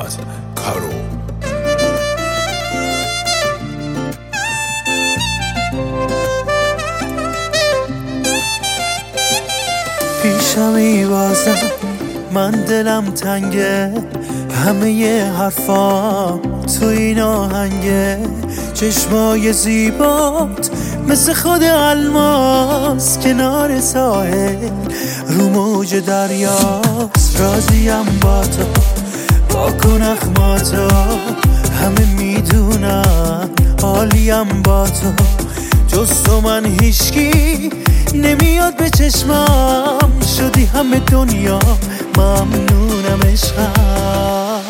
محمد کارو. پیشم ایوازم من دلم تنگه، همه ی حرفام تو این آهنگه. چشمای زیبات مثل خود الماس کنار ساحل رو موج دریاست. راضیم با تو با کن اخماتو، همه میدونن حالیم با تو. جز تو من هیچکی نمیاد به چشمم، شدی همه دنیا ممنونم عشقم.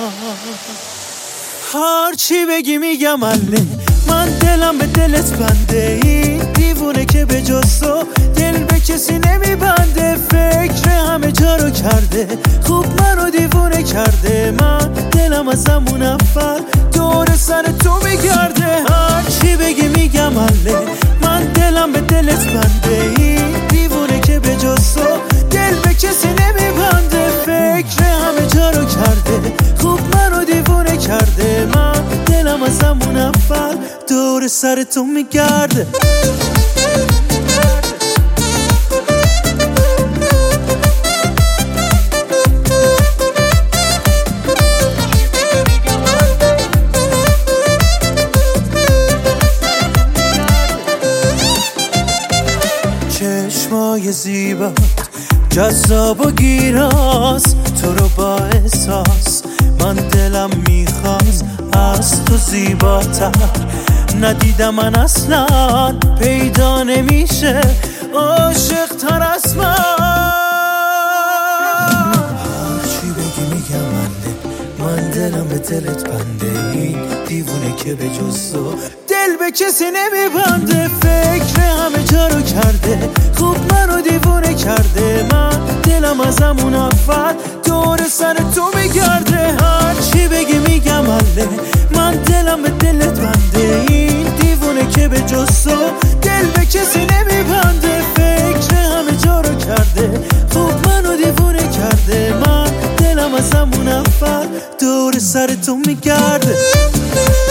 هر چی بگی میگم عله، من دلم به دلت بنده. این دیوونه که به جز تو دل به کسی نمیبنده. فکر همه جا رو کرده، خوب منو دیوونه کرده. من دلم از همون اول دور سر تو میگرده. هر چی بگی میگم عله، من دلم به دلت بنده. این دیوونه که به جز تو دل به کسی نمیبنده. فکر همه جا رو کرده، خوب منو دیوونه کرده. من دلم از همون اول دور سر تو میگرده. چشمای زیبات جذاب و گیراست، تو رو با احساس من دلم میخواست. از تو زیباتر ندیدم من اصلا، پیدا نمیشه عاشق تر از من. هرچی بگی میگم من دلم به دلت بنده. این دیوونه که به جز تو دل به کسی نمیبنده. فکر همه جا رو کرده، خوب منو دیوونه کرده. من دلم از همون اول دور سر تو میگرده. هر چی بگی میگم عله، من دلم به دلت بنده. این دیوونه که به جز تو دل به کسی نمیبنده. فکر همه جا رو کرده، خوب منو دیوونه کرده. من دلم از همون اول دور سر تو میگرده.